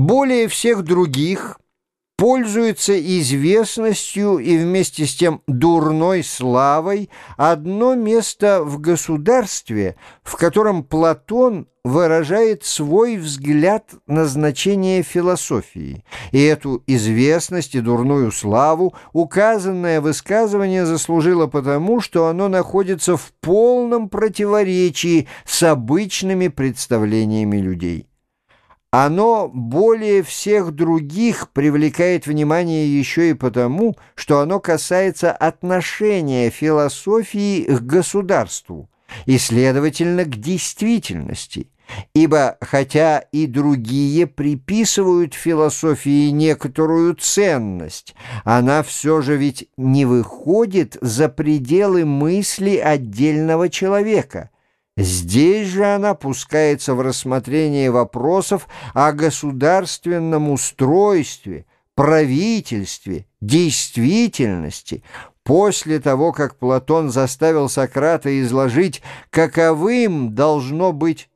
более всех других пользуется известностью и вместе с тем дурной славой одно место в государстве, в котором Платон выражает свой взгляд на значение философии. И эту известность и дурную славу указанное высказывание заслужило потому, что оно находится в полном противоречии с обычными представлениями людей. Оно более всех других привлекает внимание еще и потому, что оно касается отношения философии к государству и, следовательно, к действительности. Ибо, хотя и другие приписывают философии некоторую ценность, она все же ведь не выходит за пределы мысли отдельного человека. Здесь же она пускается в рассмотрение вопросов о государственном устройстве, правительстве, действительности. После того, как Платон заставил Сократа изложить, каковым должно быть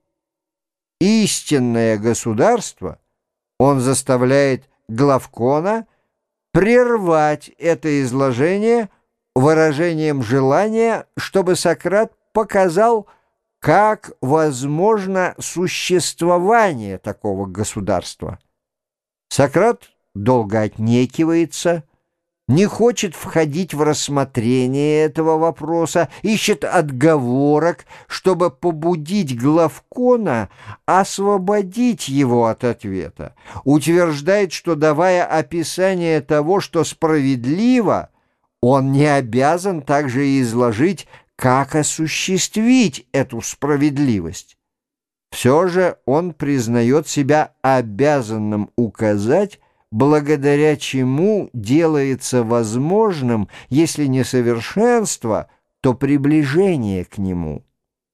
истинное государство, он заставляет Главкона прервать это изложение выражением желания, чтобы Сократ показал, как возможно существование такого государства. Сократ долго отнекивается, не хочет входить в рассмотрение этого вопроса, ищет отговорок, чтобы побудить Главкона освободить его от ответа, утверждает, что, давая описание того, что справедливо, он не обязан также и изложить, как осуществить эту справедливость. Все же он признает себя обязанным указать, благодаря чему делается возможным, если не совершенство, то приближение к нему.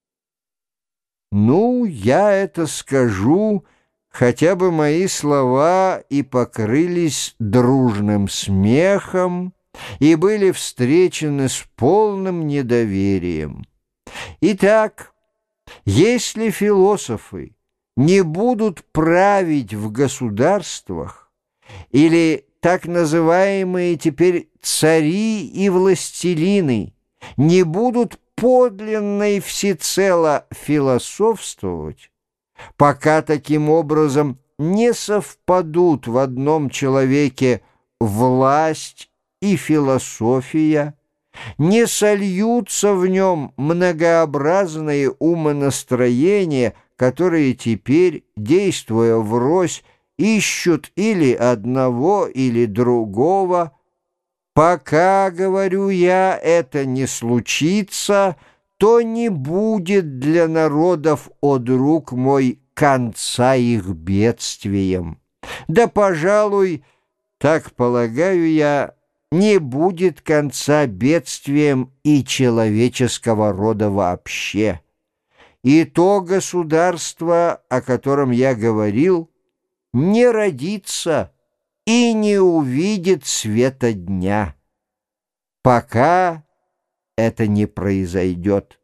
Ну, я это скажу, хотя бы мои слова и покрылись дружным смехом, и были встречены с полным недоверием. Итак, если философы не будут править в государствах, или так называемые теперь цари и властелины не будут подлинно и всецело философствовать, пока таким образом не совпадут в одном человеке власть и философия, не сольются в нем многообразные умонастроения, которые теперь, действуя врозь, ищут или одного, или другого. Пока, говорю я, это не случится, то не будет для народов, о друг мой, конца их бедствиям. Да, пожалуй, так полагаю я, не будет конца бедствиям и человеческого рода вообще. И то государство, о котором я говорил, не родится и не увидит света дня, пока это не произойдет.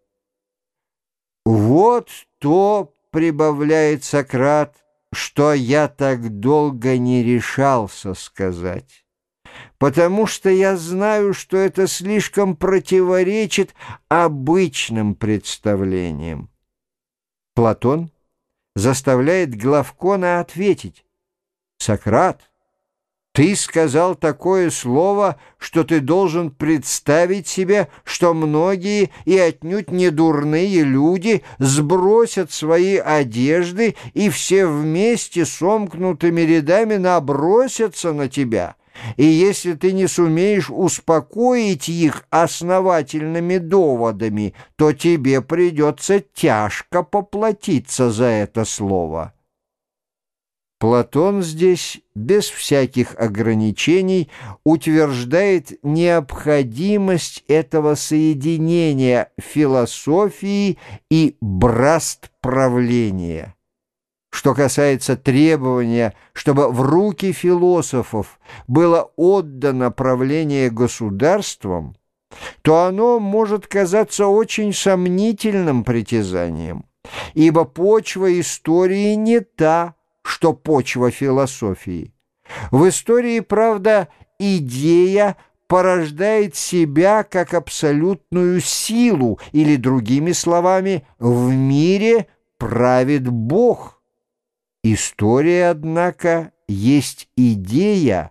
Вот то, прибавляет Сократ, что я так долго не решался сказать, потому что я знаю, что это слишком противоречит обычным представлениям. Платон заставляет Главкона ответить: «Сократ, ты сказал такое слово, что ты должен представить себе, что многие и отнюдь не дурные люди сбросят свои одежды и все вместе сомкнутыми рядами набросятся на тебя. И если ты не сумеешь успокоить их основательными доводами, то тебе придется тяжко поплатиться за это слово». Платон здесь без всяких ограничений утверждает необходимость этого соединения философии и братправления. Что касается требования, чтобы в руки философов было отдано правление государством, то оно может казаться очень сомнительным притязанием, ибо почва истории не та, что почва философии. В истории, правда, идея порождает себя как абсолютную силу, или, другими словами, в мире правит Бог. История, однако, есть идея,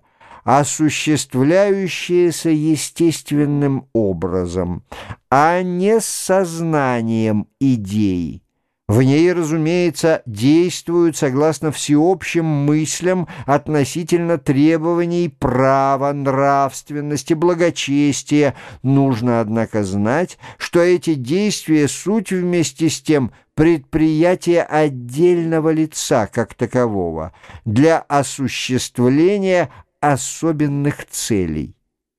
осуществляющаяся естественным образом, а не с сознанием идеи. В ней, разумеется, действуют согласно всеобщим мыслям относительно требований права, нравственности, благочестия. Нужно, однако, знать, что эти действия суть вместе с тем предприятие отдельного лица как такового для осуществления особенных целей.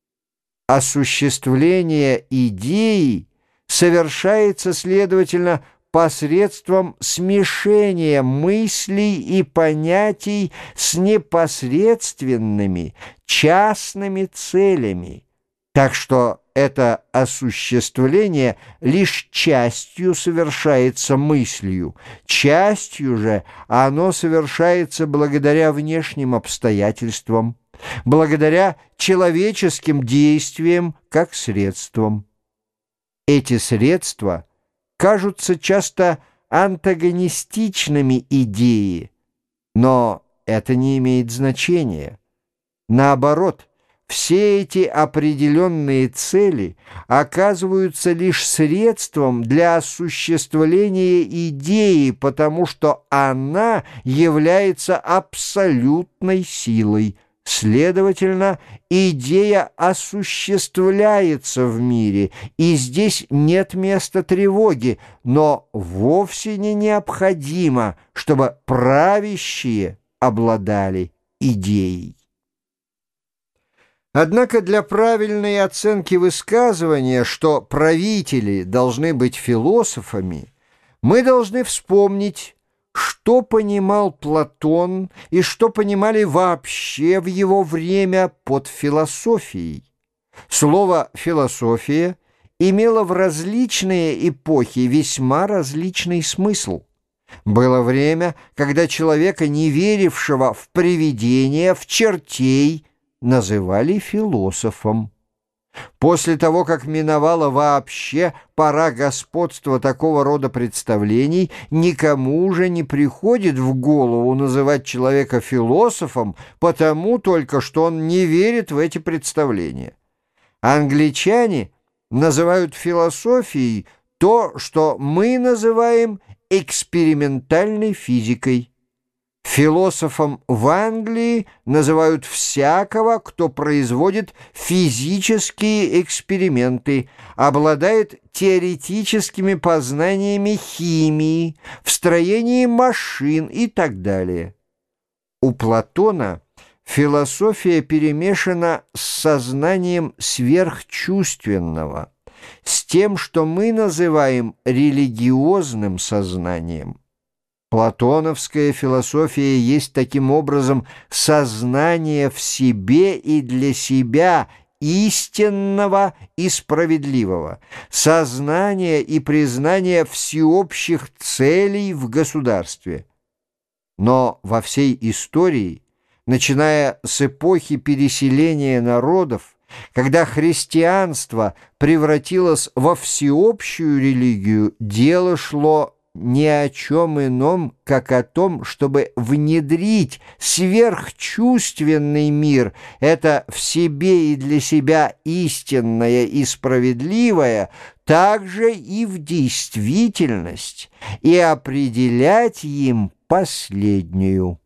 Осуществление идеи совершается, следовательно, посредством смешения мыслей и понятий с непосредственными частными целями, так что это осуществление лишь частью совершается мыслью, частью же оно совершается благодаря внешним обстоятельствам, благодаря человеческим действиям как средствам. Эти средства кажутся часто антагонистичными идее, но это не имеет значения. Наоборот, все эти определенные цели оказываются лишь средством для осуществления идеи, потому что она является абсолютной силой. Следовательно, идея осуществляется в мире, и здесь нет места тревоги, но вовсе не необходимо, чтобы правящие обладали идеей. Однако для правильной оценки высказывания, что правители должны быть философами, мы должны вспомнить, что понимал Платон и что понимали вообще в его время под философией. Слово «философия» имело в различные эпохи весьма различный смысл. Было время, когда человека, не верившего в привидения, в чертей, называли философом. После того, как миновала вообще пора господства такого рода представлений, никому уже не приходит в голову называть человека философом, потому только что он не верит в эти представления. Англичане называют философией то, что мы называем экспериментальной физикой. Философом в Англии называют всякого, кто производит физические эксперименты, обладает теоретическими познаниями химии, в строении машин и так далее. У Платона философия перемешана с сознанием сверхчувственного, с тем, что мы называем религиозным сознанием. Платоновская философия есть таким образом сознание в себе и для себя истинного и справедливого, сознание и признание всеобщих целей в государстве. Но во всей истории, начиная с эпохи переселения народов, когда христианство превратилось во всеобщую религию, дело шло ни о чем ином, как о том, чтобы внедрить сверхчувственный мир, это в себе и для себя истинное и справедливое, также и в действительность, и определять им последнюю.